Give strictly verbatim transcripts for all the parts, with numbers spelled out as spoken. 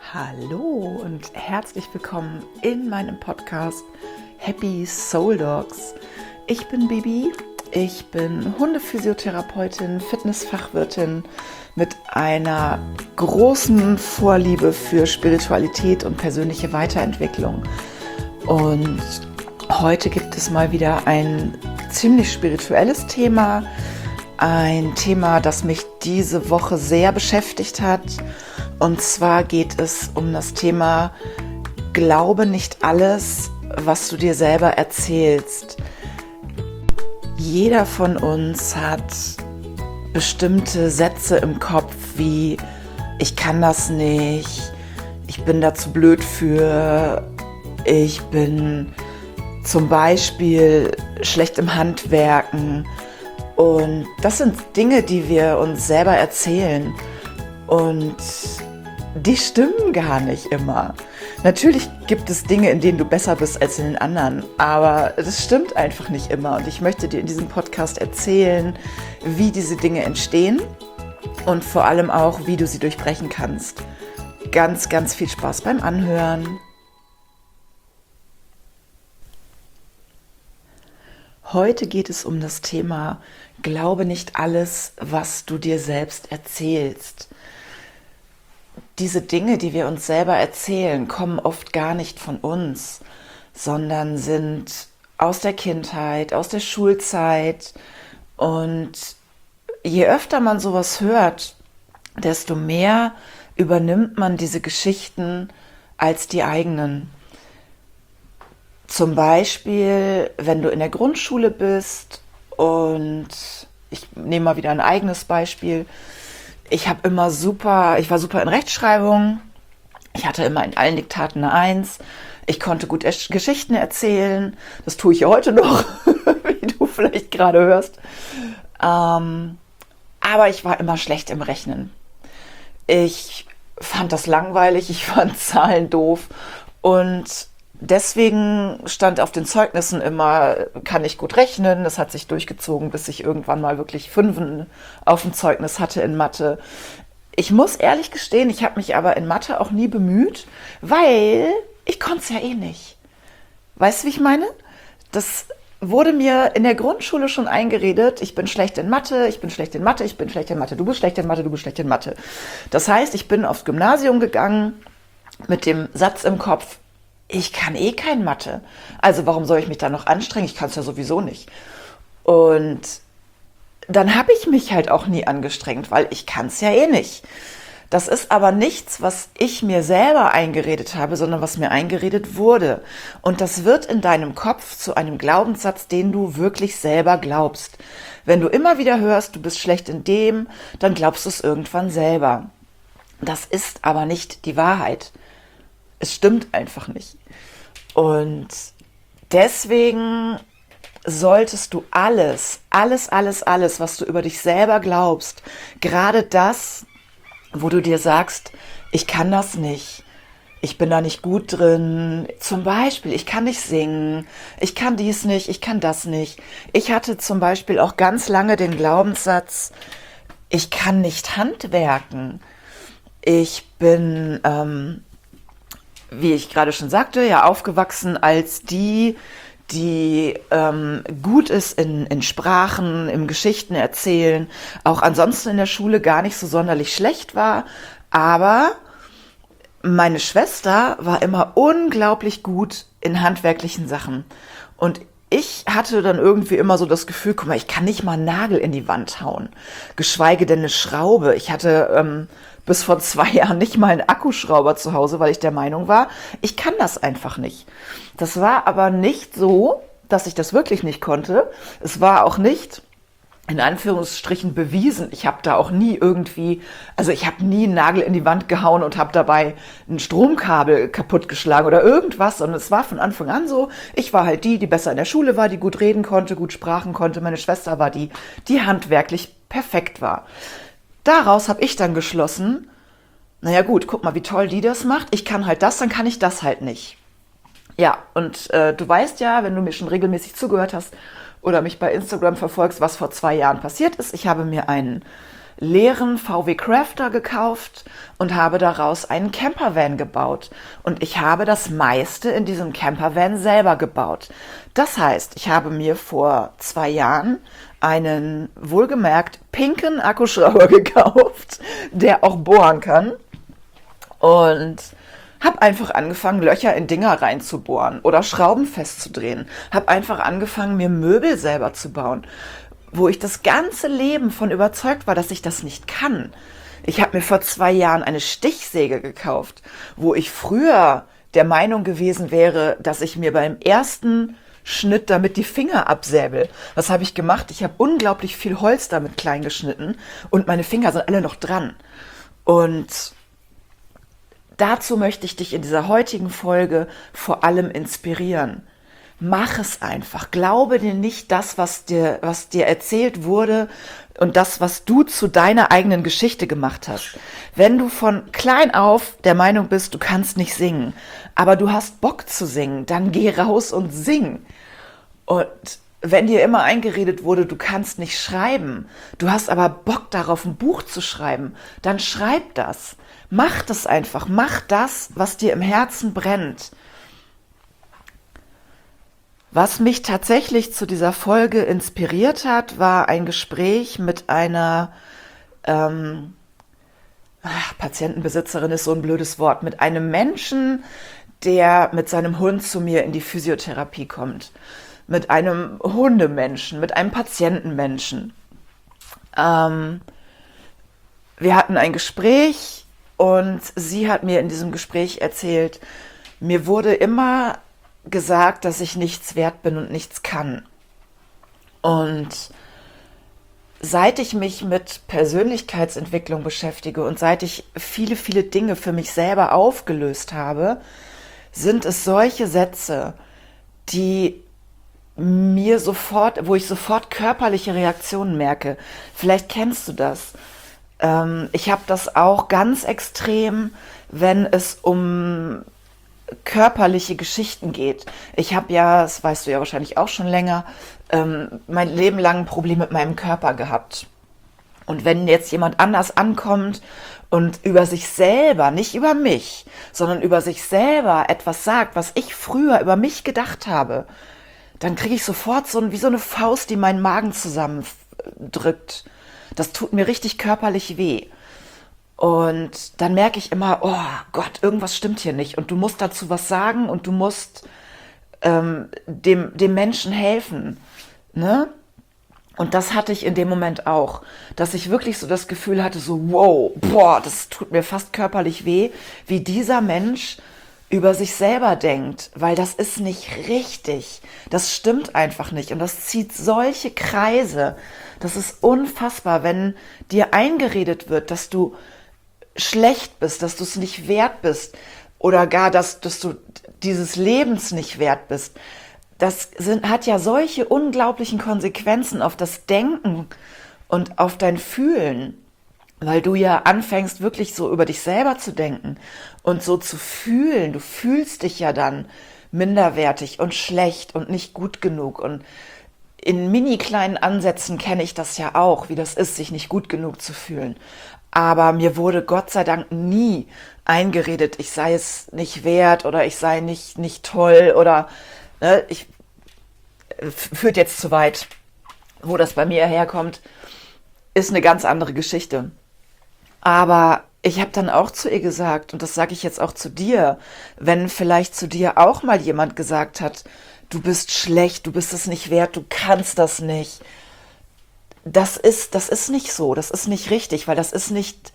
Hallo und herzlich willkommen in meinem Podcast Happy Soul Dogs. Ich bin Bibi, ich bin Hundephysiotherapeutin, Fitnessfachwirtin mit einer großen Vorliebe für Spiritualität und persönliche Weiterentwicklung. Und heute gibt es mal wieder ein ziemlich spirituelles Thema, ein Thema, das mich diese Woche sehr beschäftigt hat. Und zwar geht es um das Thema: Glaube nicht alles, was du dir selber erzählst. Jeder von uns hat bestimmte Sätze im Kopf wie: Ich kann das nicht, ich bin da zu blöd für, ich bin zum Beispiel schlecht im Handwerken. Und das sind Dinge, die wir uns selber erzählen. Und die stimmen gar nicht immer. Natürlich gibt es Dinge, in denen du besser bist als in den anderen, aber das stimmt einfach nicht immer. Und ich möchte dir in diesem Podcast erzählen, wie diese Dinge entstehen und vor allem auch, wie du sie durchbrechen kannst. Ganz, ganz viel Spaß beim Anhören. Heute geht es um das Thema: Glaube nicht alles, was du dir selbst erzählst. Diese Dinge, die wir uns selber erzählen, kommen oft gar nicht von uns, sondern sind aus der Kindheit, aus der Schulzeit. Und je öfter man sowas hört, desto mehr übernimmt man diese Geschichten als die eigenen. Zum Beispiel, wenn du in der Grundschule bist, und ich nehme mal wieder ein eigenes Beispiel. Ich habe immer super, ich war super in Rechtschreibung. Ich hatte immer in allen Diktaten eine Eins. Ich konnte gut Geschichten erzählen. Das tue ich heute noch, wie du vielleicht gerade hörst. Ähm, aber ich war immer schlecht im Rechnen. Ich fand das langweilig, ich fand Zahlen doof und deswegen stand auf den Zeugnissen immer: Kann ich gut rechnen. Das hat sich durchgezogen, bis ich irgendwann mal wirklich Fünfen auf dem Zeugnis hatte in Mathe. Ich muss ehrlich gestehen, ich habe mich aber in Mathe auch nie bemüht, weil ich konnte es ja eh nicht. Weißt du, wie ich meine? Das wurde mir in der Grundschule schon eingeredet: Ich bin schlecht in Mathe, ich bin schlecht in Mathe, ich bin schlecht in Mathe, du bist schlecht in Mathe, du bist schlecht in Mathe. Das heißt, ich bin aufs Gymnasium gegangen mit dem Satz im Kopf: Ich kann eh kein Mathe. Also warum soll ich mich da noch anstrengen? Ich kann es ja sowieso nicht. Und dann habe ich mich halt auch nie angestrengt, weil ich kann es ja eh nicht. Das ist aber nichts, was ich mir selber eingeredet habe, sondern was mir eingeredet wurde. Und das wird in deinem Kopf zu einem Glaubenssatz, den du wirklich selber glaubst. Wenn du immer wieder hörst, du bist schlecht in dem, dann glaubst du es irgendwann selber. Das ist aber nicht die Wahrheit. Es stimmt einfach nicht. Und deswegen solltest du alles, alles, alles, alles, was du über dich selber glaubst, gerade das, wo du dir sagst: Ich kann das nicht, ich bin da nicht gut drin, zum Beispiel, ich kann nicht singen, ich kann dies nicht, ich kann das nicht. Ich hatte zum Beispiel auch ganz lange den Glaubenssatz: Ich kann nicht handwerken. Ich bin ähm, wie ich gerade schon sagte, ja aufgewachsen als die, die ähm, gut ist in, in Sprachen, im Geschichten erzählen, auch ansonsten in der Schule gar nicht so sonderlich schlecht war, aber meine Schwester war immer unglaublich gut in handwerklichen Sachen. Und ich hatte dann irgendwie immer so das Gefühl: Guck mal, ich kann nicht mal einen Nagel in die Wand hauen, geschweige denn eine Schraube. Ich hatte ähm, bis vor zwei Jahren nicht mal einen Akkuschrauber zu Hause, weil ich der Meinung war, ich kann das einfach nicht. Das war aber nicht so, dass ich das wirklich nicht konnte. Es war auch nicht, in Anführungsstrichen, bewiesen. Ich habe da auch nie irgendwie, also ich habe nie einen Nagel in die Wand gehauen und habe dabei ein Stromkabel kaputtgeschlagen oder irgendwas, sondern es war von Anfang an so: Ich war halt die, die besser in der Schule war, die gut reden konnte, gut Sprachen konnte. Meine Schwester war die, die handwerklich perfekt war. Daraus habe ich dann geschlossen: Naja gut, guck mal, wie toll die das macht. Ich kann halt das, dann kann ich das halt nicht. Ja, und äh, du weißt ja, wenn du mir schon regelmäßig zugehört hast oder mich bei Instagram verfolgst, was vor zwei Jahren passiert ist. Ich habe mir einen leeren V W Crafter gekauft und habe daraus einen Campervan gebaut. Und ich habe das meiste in diesem Campervan selber gebaut. Das heißt, ich habe mir vor zwei Jahren einen wohlgemerkt pinken Akkuschrauber gekauft, der auch bohren kann. Und habe einfach angefangen, Löcher in Dinger reinzubohren oder Schrauben festzudrehen. Habe einfach angefangen, mir Möbel selber zu bauen, wo ich das ganze Leben von überzeugt war, dass ich das nicht kann. Ich habe mir vor zwei Jahren eine Stichsäge gekauft, wo ich früher der Meinung gewesen wäre, dass ich mir beim ersten Schnitt damit die Finger absäbel. Was habe ich gemacht? Ich habe unglaublich viel Holz damit klein geschnitten und meine Finger sind alle noch dran. Und dazu möchte ich dich in dieser heutigen Folge vor allem inspirieren. Mach es einfach. Glaube dir nicht das, was dir, was dir erzählt wurde und das, was du zu deiner eigenen Geschichte gemacht hast. Wenn du von klein auf der Meinung bist, du kannst nicht singen, aber du hast Bock zu singen, dann geh raus und sing. Und wenn dir immer eingeredet wurde, du kannst nicht schreiben, du hast aber Bock darauf, ein Buch zu schreiben, dann schreib das. Mach das einfach. Mach das, was dir im Herzen brennt. Was mich tatsächlich zu dieser Folge inspiriert hat, war ein Gespräch mit einer ähm, ach, Patientenbesitzerin ist so ein blödes Wort, mit einem Menschen, der mit seinem Hund zu mir in die Physiotherapie kommt. Mit einem Hundemenschen, mit einem Patientenmenschen. Ähm, wir hatten ein Gespräch und sie hat mir in diesem Gespräch erzählt, mir wurde immer gesagt, dass ich nichts wert bin und nichts kann. Und seit ich mich mit Persönlichkeitsentwicklung beschäftige und seit ich viele, viele Dinge für mich selber aufgelöst habe, sind es solche Sätze, die mir sofort, wo ich sofort körperliche Reaktionen merke. Vielleicht kennst du das. Ähm, ich habe das auch ganz extrem, wenn es um körperliche Geschichten geht. Ich habe ja, das weißt du ja wahrscheinlich auch schon länger, ähm, mein Leben lang ein Problem mit meinem Körper gehabt. Und wenn jetzt jemand anders ankommt und über sich selber, nicht über mich, sondern über sich selber etwas sagt, was ich früher über mich gedacht habe, dann kriege ich sofort so ein, wie so eine Faust, die meinen Magen zusammendrückt. Das tut mir richtig körperlich weh. Und dann merke ich immer, oh Gott, irgendwas stimmt hier nicht. Und du musst dazu was sagen und du musst ähm, dem, dem Menschen helfen. Ne? Und das hatte ich in dem Moment auch, dass ich wirklich so das Gefühl hatte, so wow, boah, das tut mir fast körperlich weh, wie dieser Mensch über sich selber denkt, weil das ist nicht richtig. Das stimmt einfach nicht und das zieht solche Kreise. Das ist unfassbar, wenn dir eingeredet wird, dass du schlecht bist, dass du es nicht wert bist oder gar, dass, dass du dieses Lebens nicht wert bist. Das sind, hat ja solche unglaublichen Konsequenzen auf das Denken und auf dein Fühlen, weil du ja anfängst, wirklich so über dich selber zu denken und so zu fühlen. Du fühlst dich ja dann minderwertig und schlecht und nicht gut genug. Und in mini kleinen Ansätzen kenne ich das ja auch, wie das ist, sich nicht gut genug zu fühlen. Aber mir wurde Gott sei Dank nie eingeredet, ich sei es nicht wert oder ich sei nicht, nicht toll oder ne, ich führt jetzt zu weit. Wo das bei mir herkommt, ist eine ganz andere Geschichte. Aber ich habe dann auch zu ihr gesagt, und das sage ich jetzt auch zu dir, wenn vielleicht zu dir auch mal jemand gesagt hat, du bist schlecht, du bist es nicht wert, du kannst das nicht. Das ist, das ist nicht so, das ist nicht richtig, weil das ist nicht,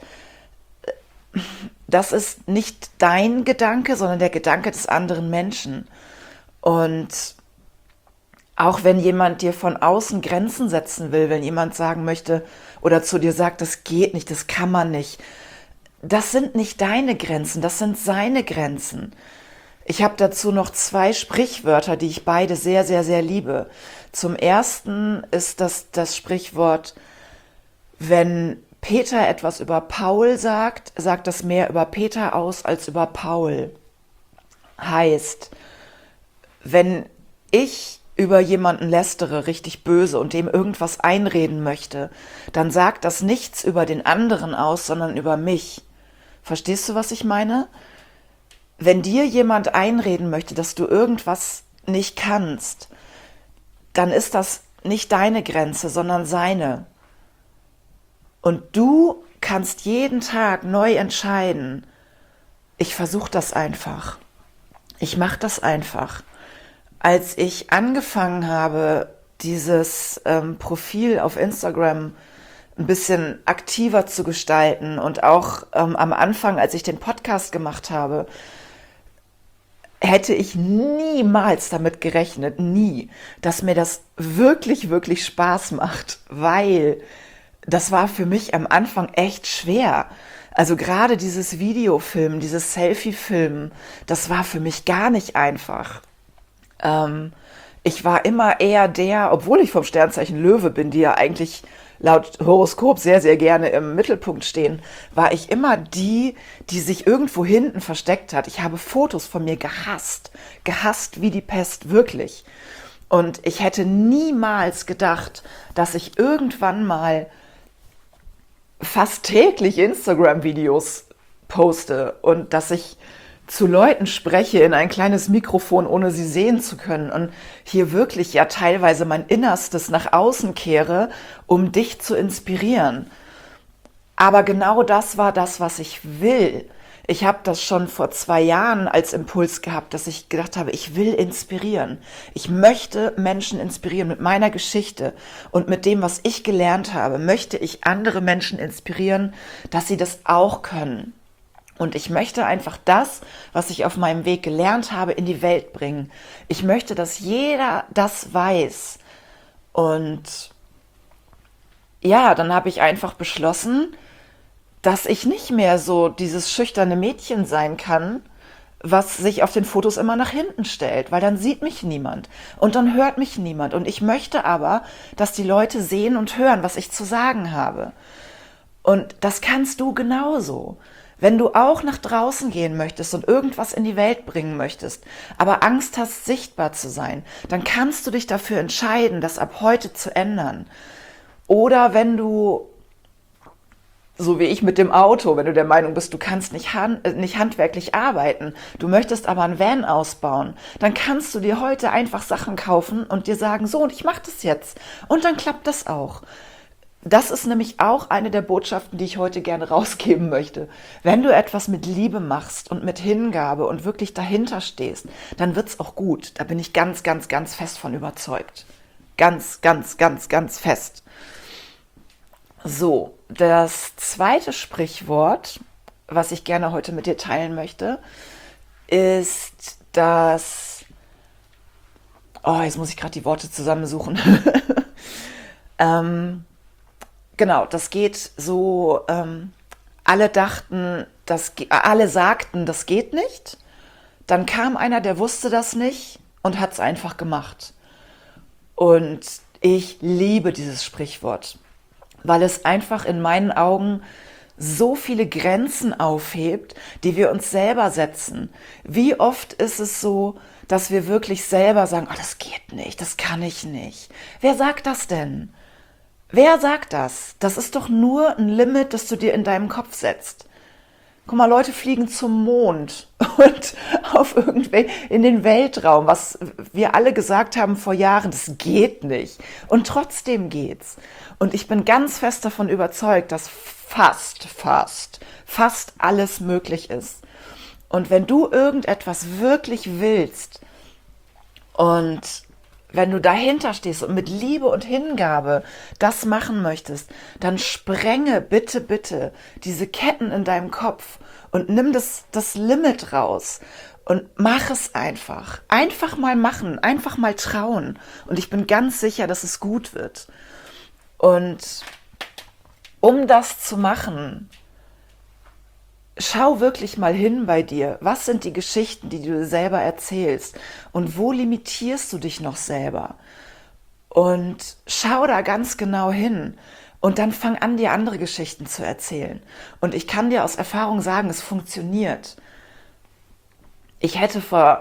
das ist nicht dein Gedanke, sondern der Gedanke des anderen Menschen. Und auch wenn jemand dir von außen Grenzen setzen will, wenn jemand sagen möchte oder zu dir sagt, das geht nicht, das kann man nicht, das sind nicht deine Grenzen, das sind seine Grenzen. Ich habe dazu noch zwei Sprichwörter, die ich beide sehr, sehr, sehr liebe. Zum ersten ist das das Sprichwort, wenn Peter etwas über Paul sagt, sagt das mehr über Peter aus als über Paul. Heißt, wenn ich über jemanden lästere, richtig böse und dem irgendwas einreden möchte, dann sagt das nichts über den anderen aus, sondern über mich. Verstehst du, was ich meine? Wenn dir jemand einreden möchte, dass du irgendwas nicht kannst, dann ist das nicht deine Grenze, sondern seine. Und du kannst jeden Tag neu entscheiden, ich versuche das einfach. Ich mache das einfach. Als ich angefangen habe, dieses ähm, Profil auf Instagram ein bisschen aktiver zu gestalten und auch ähm, am Anfang, als ich den Podcast gemacht habe, hätte ich niemals damit gerechnet, nie, dass mir das wirklich, wirklich Spaß macht, weil das war für mich am Anfang echt schwer. Also gerade dieses Videofilmen, dieses Selfie-Filmen, das war für mich gar nicht einfach. Ähm, ich war immer eher der, obwohl ich vom Sternzeichen Löwe bin, die ja eigentlich laut Horoskop sehr, sehr gerne im Mittelpunkt stehen, war ich immer die, die sich irgendwo hinten versteckt hat. Ich habe Fotos von mir gehasst, gehasst wie die Pest, wirklich. Und ich hätte niemals gedacht, dass ich irgendwann mal fast täglich Instagram-Videos poste und dass ich zu Leuten spreche in ein kleines Mikrofon, ohne sie sehen zu können und hier wirklich ja teilweise mein Innerstes nach außen kehre, um dich zu inspirieren. Aber genau das war das, was ich will. Ich habe das schon vor zwei Jahren als Impuls gehabt, dass ich gedacht habe, ich will inspirieren. Ich möchte Menschen inspirieren mit meiner Geschichte und mit dem, was ich gelernt habe, möchte ich andere Menschen inspirieren, dass sie das auch können. Und ich möchte einfach das, was ich auf meinem Weg gelernt habe, in die Welt bringen. Ich möchte, dass jeder das weiß. Und ja, dann habe ich einfach beschlossen, dass ich nicht mehr so dieses schüchterne Mädchen sein kann, was sich auf den Fotos immer nach hinten stellt, weil dann sieht mich niemand und dann hört mich niemand. Und ich möchte aber, dass die Leute sehen und hören, was ich zu sagen habe. Und das kannst du genauso. Wenn du auch nach draußen gehen möchtest und irgendwas in die Welt bringen möchtest, aber Angst hast, sichtbar zu sein, dann kannst du dich dafür entscheiden, das ab heute zu ändern. Oder wenn du, so wie ich mit dem Auto, wenn du der Meinung bist, du kannst nicht, hand, äh, nicht handwerklich arbeiten, du möchtest aber ein Van ausbauen, dann kannst du dir heute einfach Sachen kaufen und dir sagen, so, und ich mache das jetzt. Und dann klappt das auch. Das ist nämlich auch eine der Botschaften, die ich heute gerne rausgeben möchte. Wenn du etwas mit Liebe machst und mit Hingabe und wirklich dahinter stehst, dann wird's auch gut. Da bin ich ganz, ganz, ganz fest von überzeugt. Ganz, ganz, ganz, ganz fest. So, das zweite Sprichwort, was ich gerne heute mit dir teilen möchte, ist das... Oh, jetzt muss ich gerade die Worte zusammensuchen. ähm... Genau, das geht so, ähm, alle dachten, das, alle sagten, das geht nicht. Dann kam einer, der wusste das nicht und hat es einfach gemacht. Und ich liebe dieses Sprichwort, weil es einfach in meinen Augen so viele Grenzen aufhebt, die wir uns selber setzen. Wie oft ist es so, dass wir wirklich selber sagen, oh, das geht nicht, das kann ich nicht. Wer sagt das denn? Wer sagt das? Das ist doch nur ein Limit, das du dir in deinem Kopf setzt. Guck mal, Leute fliegen zum Mond und auf irgendwelche, in den Weltraum, was wir alle gesagt haben vor Jahren, das geht nicht. Und trotzdem geht's. Und ich bin ganz fest davon überzeugt, dass fast, fast, fast alles möglich ist. Und wenn du irgendetwas wirklich willst und wenn du dahinter stehst und mit Liebe und Hingabe das machen möchtest, dann sprenge bitte, bitte diese Ketten in deinem Kopf und nimm das, das Limit raus und mach es einfach. Einfach mal machen, einfach mal trauen. Und ich bin ganz sicher, dass es gut wird. Und um das zu machen, schau wirklich mal hin bei dir. Was sind die Geschichten, die du dir selber erzählst? Und wo limitierst du dich noch selber? Und schau da ganz genau hin. Und dann fang an, dir andere Geschichten zu erzählen. Und ich kann dir aus Erfahrung sagen, es funktioniert. Ich hätte vor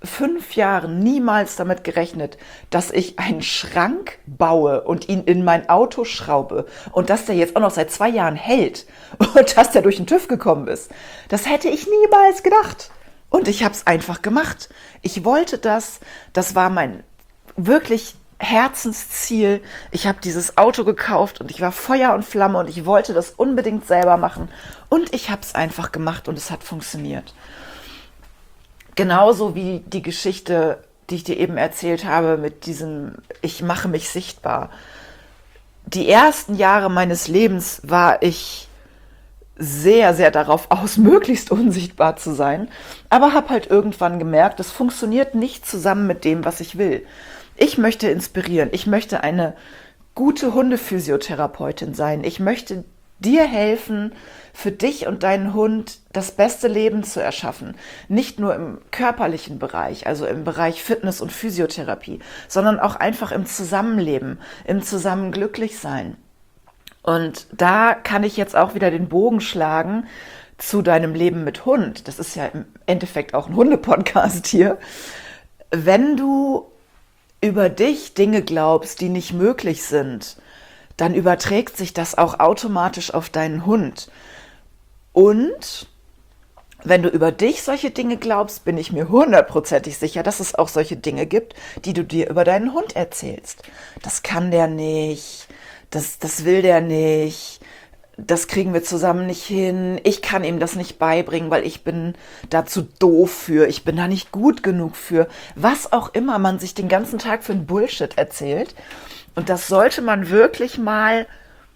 fünf Jahren niemals damit gerechnet, dass ich einen Schrank baue und ihn in mein Auto schraube und dass der jetzt auch noch seit zwei Jahren hält und dass der durch den TÜV gekommen ist. Das hätte ich niemals gedacht. Und ich habe es einfach gemacht. Ich wollte das. Das war mein wirklich Herzensziel. Ich habe dieses Auto gekauft und ich war Feuer und Flamme und ich wollte das unbedingt selber machen. Und ich habe es einfach gemacht und es hat funktioniert. Genauso wie die Geschichte, die ich dir eben erzählt habe mit diesem Ich mache mich sichtbar. Die ersten Jahre meines Lebens war ich sehr, sehr darauf aus, möglichst unsichtbar zu sein, aber habe halt irgendwann gemerkt, das funktioniert nicht zusammen mit dem, was ich will. Ich möchte inspirieren, ich möchte eine gute Hundephysiotherapeutin sein, ich möchte dir helfen, für dich und deinen Hund das beste Leben zu erschaffen. Nicht nur im körperlichen Bereich, also im Bereich Fitness und Physiotherapie, sondern auch einfach im Zusammenleben, im Zusammen glücklich sein. Und da kann ich jetzt auch wieder den Bogen schlagen zu deinem Leben mit Hund. Das ist ja im Endeffekt auch ein Hunde-Podcast hier. Wenn du über dich Dinge glaubst, die nicht möglich sind, dann überträgt sich das auch automatisch auf deinen Hund. Und wenn du über dich solche Dinge glaubst, bin ich mir hundertprozentig sicher, dass es auch solche Dinge gibt, die du dir über deinen Hund erzählst. Das kann der nicht, das, das will der nicht, das kriegen wir zusammen nicht hin, ich kann ihm das nicht beibringen, weil ich bin da zu doof für, ich bin da nicht gut genug für, was auch immer man sich den ganzen Tag für ein Bullshit erzählt. Und das sollte man wirklich mal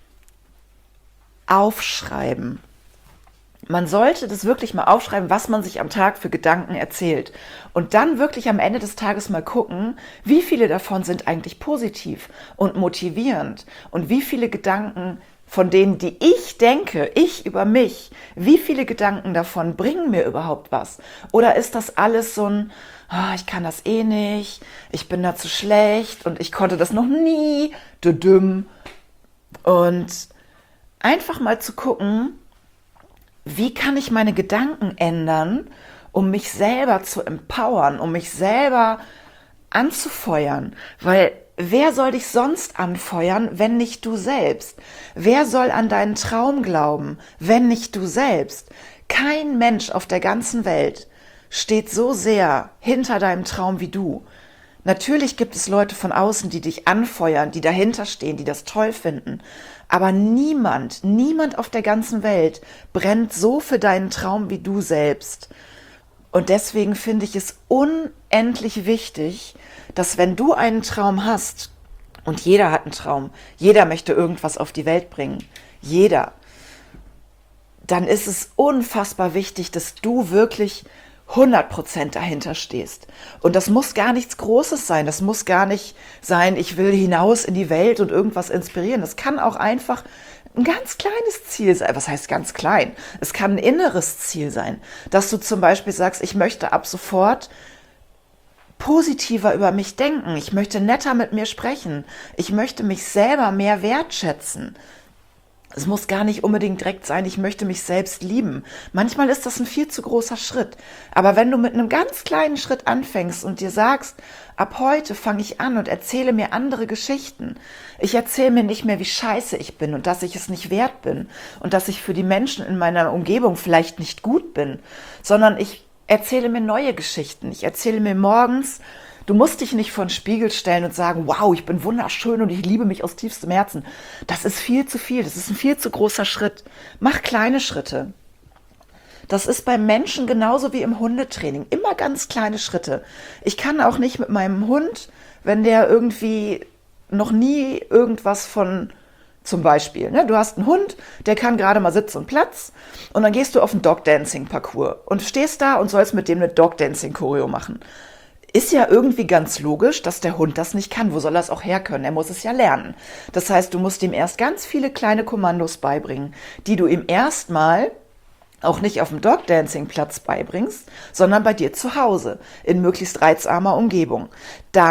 aufschreiben. Man sollte das wirklich mal aufschreiben, was man sich am Tag für Gedanken erzählt. Und dann wirklich am Ende des Tages mal gucken, wie viele davon sind eigentlich positiv und motivierend. Und wie viele Gedanken von denen, die ich denke, ich über mich, wie viele Gedanken davon bringen mir überhaupt was? Oder ist das alles so ein, oh, ich kann das eh nicht, ich bin da zu schlecht und ich konnte das noch nie, düdüm. Und einfach mal zu gucken, wie kann ich meine Gedanken ändern, um mich selber zu empowern, um mich selber anzufeuern, weil wer soll dich sonst anfeuern, wenn nicht du selbst? Wer soll an deinen Traum glauben, wenn nicht du selbst? Kein Mensch auf der ganzen Welt steht so sehr hinter deinem Traum wie du. Natürlich gibt es Leute von außen, die dich anfeuern, die dahinter stehen, die das toll finden. Aber niemand, niemand auf der ganzen Welt brennt so für deinen Traum wie du selbst. Und deswegen finde ich es unendlich wichtig, dass wenn du einen Traum hast, und jeder hat einen Traum, jeder möchte irgendwas auf die Welt bringen, jeder, dann ist es unfassbar wichtig, dass du wirklich hundert Prozent dahinter stehst. Und das muss gar nichts Großes sein, das muss gar nicht sein, ich will hinaus in die Welt und irgendwas inspirieren. Das kann auch einfach ein ganz kleines Ziel sein. Was heißt ganz klein? Es kann ein inneres Ziel sein, dass du zum Beispiel sagst, ich möchte ab sofort positiver über mich denken, ich möchte netter mit mir sprechen, ich möchte mich selber mehr wertschätzen. Es muss gar nicht unbedingt direkt sein, ich möchte mich selbst lieben. Manchmal ist das ein viel zu großer Schritt. Aber wenn du mit einem ganz kleinen Schritt anfängst und dir sagst, ab heute fange ich an und erzähle mir andere Geschichten. Ich erzähle mir nicht mehr, wie scheiße ich bin und dass ich es nicht wert bin und dass ich für die Menschen in meiner Umgebung vielleicht nicht gut bin, sondern ich erzähle mir neue Geschichten. Ich erzähle mir morgens, du musst dich nicht vor den Spiegel stellen und sagen, wow, ich bin wunderschön und ich liebe mich aus tiefstem Herzen. Das ist viel zu viel, das ist ein viel zu großer Schritt. Mach kleine Schritte. Das ist beim Menschen genauso wie im Hundetraining. Immer ganz kleine Schritte. Ich kann auch nicht mit meinem Hund, wenn der irgendwie noch nie irgendwas von, zum Beispiel, ne, du hast einen Hund, der kann gerade mal Sitz und Platz und dann gehst du auf einen Dog-Dancing-Parcours und stehst da und sollst mit dem eine Dog-Dancing-Choreo machen. Ist ja irgendwie ganz logisch, dass der Hund das nicht kann. Wo soll er es auch herkönnen? Er muss es ja lernen. Das heißt, du musst ihm erst ganz viele kleine Kommandos beibringen, die du ihm erstmal auch nicht auf dem Dog-Dancing-Platz beibringst, sondern bei dir zu Hause, in möglichst reizarmer Umgebung. Dann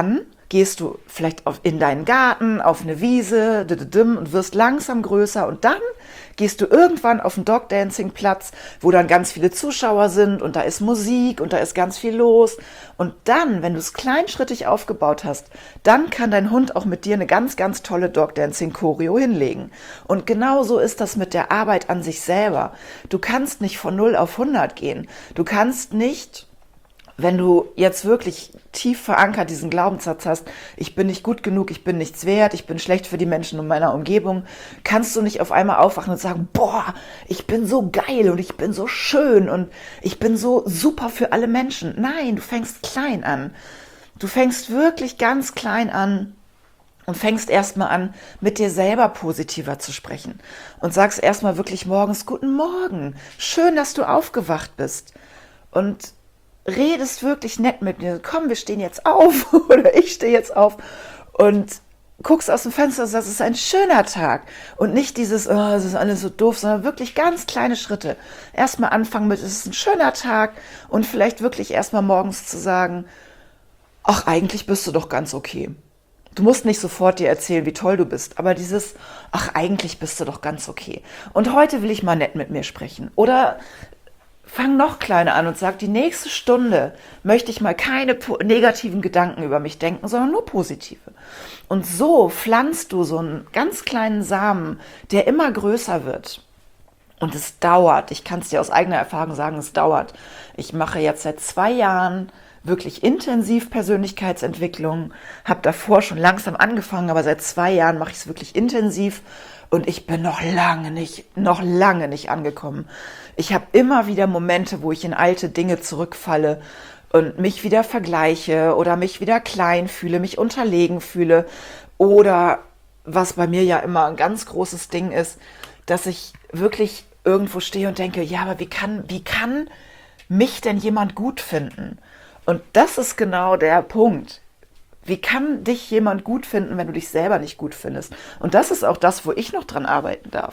gehst du vielleicht auf, in deinen Garten, auf eine Wiese und wirst langsam größer und dann gehst du irgendwann auf den Dog-Dancing-Platz, wo dann ganz viele Zuschauer sind und da ist Musik und da ist ganz viel los. Und dann, wenn du es kleinschrittig aufgebaut hast, dann kann dein Hund auch mit dir eine ganz, ganz tolle Dog-Dancing-Choreo hinlegen. Und genau so ist das mit der Arbeit an sich selber. Du kannst nicht von null auf hundert gehen. Du kannst nicht, wenn du jetzt wirklich tief verankert diesen Glaubenssatz hast, ich bin nicht gut genug, ich bin nichts wert, ich bin schlecht für die Menschen in meiner Umgebung, kannst du nicht auf einmal aufwachen und sagen, boah, ich bin so geil und ich bin so schön und ich bin so super für alle Menschen. Nein, du fängst klein an. Du fängst wirklich ganz klein an und fängst erstmal an, mit dir selber positiver zu sprechen und sagst erstmal wirklich morgens, guten Morgen, schön, dass du aufgewacht bist und redest wirklich nett mit mir, komm, wir stehen jetzt auf oder ich stehe jetzt auf und guckst aus dem Fenster und sagst, es ist ein schöner Tag und nicht dieses, oh, es ist alles so doof, sondern wirklich ganz kleine Schritte. Erstmal anfangen mit, es ist ein schöner Tag und vielleicht wirklich erstmal morgens zu sagen, ach, eigentlich bist du doch ganz okay. Du musst nicht sofort dir erzählen, wie toll du bist, aber dieses, ach, eigentlich bist du doch ganz okay. Und heute will ich mal nett mit mir sprechen. Oder fang noch kleiner an und sag, die nächste Stunde möchte ich mal keine negativen Gedanken über mich denken, sondern nur positive. Und so pflanzt du so einen ganz kleinen Samen, der immer größer wird. Und es dauert, ich kann es dir aus eigener Erfahrung sagen, es dauert. Ich mache jetzt seit zwei Jahren wirklich intensiv Persönlichkeitsentwicklung, habe davor schon langsam angefangen, aber seit zwei Jahren mache ich es wirklich intensiv. Und ich bin noch lange nicht, noch lange nicht angekommen. Ich habe immer wieder Momente, wo ich in alte Dinge zurückfalle und mich wieder vergleiche oder mich wieder klein fühle, mich unterlegen fühle. Oder was bei mir ja immer ein ganz großes Ding ist, dass ich wirklich irgendwo stehe und denke, ja, aber wie kann, wie kann mich denn jemand gut finden? Und das ist genau der Punkt. Wie kann dich jemand gut finden, wenn du dich selber nicht gut findest? Und das ist auch das, wo ich noch dran arbeiten darf.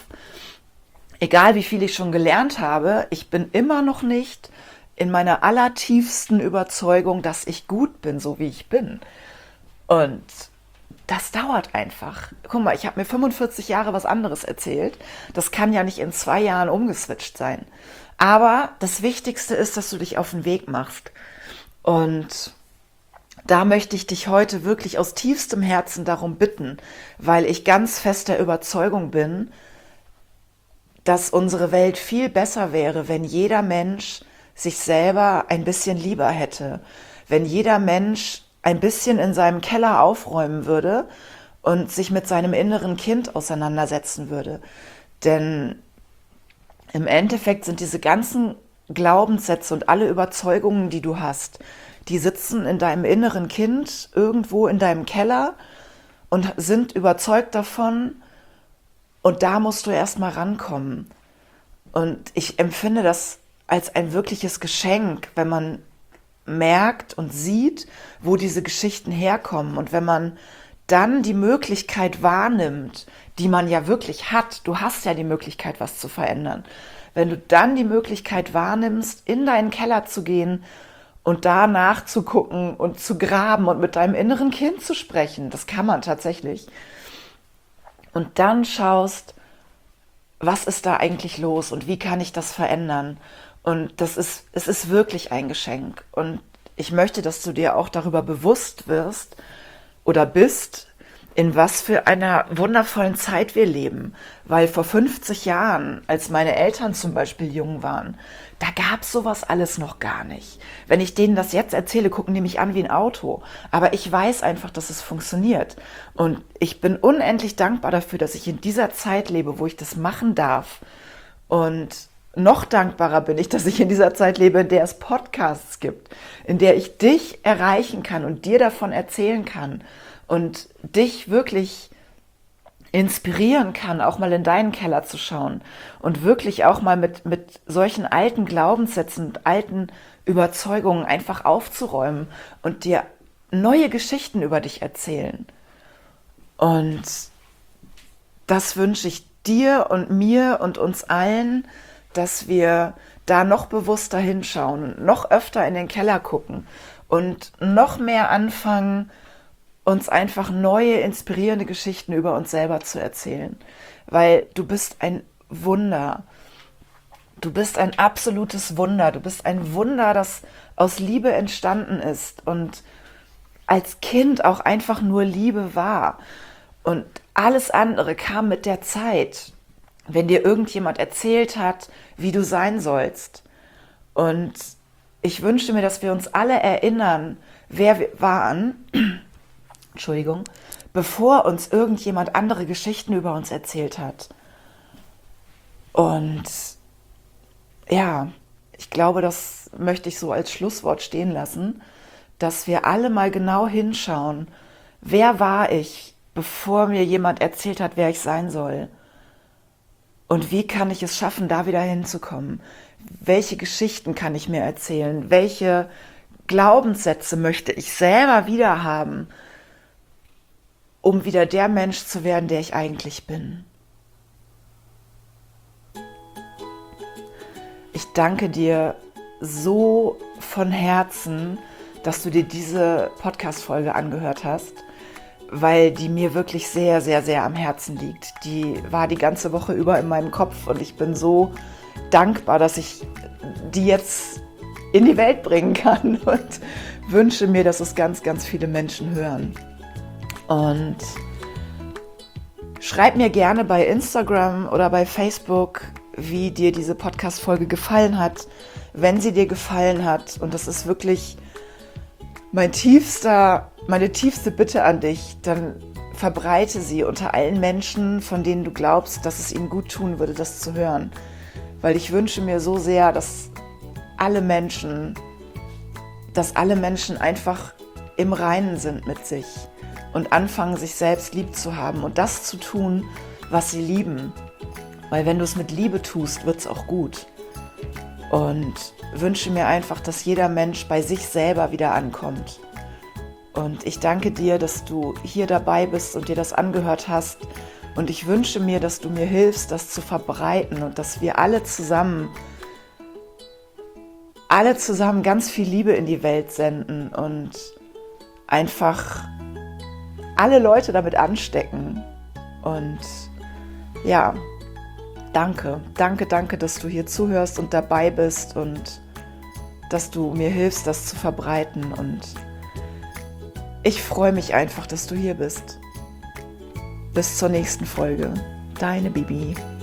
Egal wie viel ich schon gelernt habe, ich bin immer noch nicht in meiner allertiefsten Überzeugung, dass ich gut bin, so wie ich bin. Und das dauert einfach. Guck mal, ich habe mir fünfundvierzig Jahre was anderes erzählt. Das kann ja nicht in zwei Jahren umgeswitcht sein. Aber das Wichtigste ist, dass du dich auf den Weg machst. Und da möchte ich dich heute wirklich aus tiefstem Herzen darum bitten, weil ich ganz fest der Überzeugung bin, dass unsere Welt viel besser wäre, wenn jeder Mensch sich selber ein bisschen lieber hätte, wenn jeder Mensch ein bisschen in seinem Keller aufräumen würde und sich mit seinem inneren Kind auseinandersetzen würde. Denn im Endeffekt sind diese ganzen Glaubenssätze und alle Überzeugungen, die du hast, die sitzen in deinem inneren Kind irgendwo in deinem Keller und sind überzeugt davon und da musst du erstmal rankommen. Und ich empfinde das als ein wirkliches Geschenk, wenn man merkt und sieht, wo diese Geschichten herkommen und wenn man dann die Möglichkeit wahrnimmt, die man ja wirklich hat, du hast ja die Möglichkeit, was zu verändern. Wenn du dann die Möglichkeit wahrnimmst, in deinen Keller zu gehen und da nachzugucken und zu graben und mit deinem inneren Kind zu sprechen, das kann man tatsächlich. Und dann schaust, was ist da eigentlich los und wie kann ich das verändern? Und das ist, es ist wirklich ein Geschenk. Und ich möchte, dass du dir auch darüber bewusst wirst oder bist, in was für einer wundervollen Zeit wir leben. Weil vor fünfzig Jahren, als meine Eltern zum Beispiel jung waren, da gab es sowas alles noch gar nicht. Wenn ich denen das jetzt erzähle, gucken die mich an wie ein Auto. Aber ich weiß einfach, dass es funktioniert. Und ich bin unendlich dankbar dafür, dass ich in dieser Zeit lebe, wo ich das machen darf. Und noch dankbarer bin ich, dass ich in dieser Zeit lebe, in der es Podcasts gibt, in der ich dich erreichen kann und dir davon erzählen kann und dich wirklich inspirieren kann, auch mal in deinen Keller zu schauen und wirklich auch mal mit, mit solchen alten Glaubenssätzen und alten Überzeugungen einfach aufzuräumen und dir neue Geschichten über dich erzählen. Und das wünsche ich dir und mir und uns allen, dass wir da noch bewusster hinschauen und noch öfter in den Keller gucken und noch mehr anfangen, uns einfach neue, inspirierende Geschichten über uns selber zu erzählen. Weil du bist ein Wunder. Du bist ein absolutes Wunder. Du bist ein Wunder, das aus Liebe entstanden ist und als Kind auch einfach nur Liebe war. Und alles andere kam mit der Zeit, wenn dir irgendjemand erzählt hat, wie du sein sollst. Und ich wünschte mir, dass wir uns alle erinnern, wer wir waren, Entschuldigung, bevor uns irgendjemand andere Geschichten über uns erzählt hat. Und ja, ich glaube, das möchte ich so als Schlusswort stehen lassen, dass wir alle mal genau hinschauen, wer war ich, bevor mir jemand erzählt hat, wer ich sein soll. Und wie kann ich es schaffen, da wieder hinzukommen? Welche Geschichten kann ich mir erzählen? Welche Glaubenssätze möchte ich selber wieder haben, um wieder der Mensch zu werden, der ich eigentlich bin? Ich danke dir so von Herzen, dass du dir diese Podcast-Folge angehört hast, weil die mir wirklich sehr, sehr, sehr am Herzen liegt. Die war die ganze Woche über in meinem Kopf und ich bin so dankbar, dass ich die jetzt in die Welt bringen kann und wünsche mir, dass es ganz, ganz viele Menschen hören. Und schreib mir gerne bei Instagram oder bei Facebook, wie dir diese Podcast-Folge gefallen hat, wenn sie dir gefallen hat. Und das ist wirklich mein tiefster, meine tiefste Bitte an dich, dann verbreite sie unter allen Menschen, von denen du glaubst, dass es ihnen gut tun würde, das zu hören. Weil ich wünsche mir so sehr, dass alle Menschen, dass alle Menschen einfach im Reinen sind mit sich und anfangen, sich selbst lieb zu haben und das zu tun, was sie lieben. Weil wenn du es mit Liebe tust, wird es auch gut. Und wünsche mir einfach, dass jeder Mensch bei sich selber wieder ankommt. Und ich danke dir, dass du hier dabei bist und dir das angehört hast. Und ich wünsche mir, dass du mir hilfst, das zu verbreiten und dass wir alle zusammen, alle zusammen ganz viel Liebe in die Welt senden und einfach alle Leute damit anstecken. Und ja, danke, danke, danke, dass du hier zuhörst und dabei bist und dass du mir hilfst, das zu verbreiten. Und ich freue mich einfach, dass du hier bist. Bis zur nächsten Folge. Deine Bibi.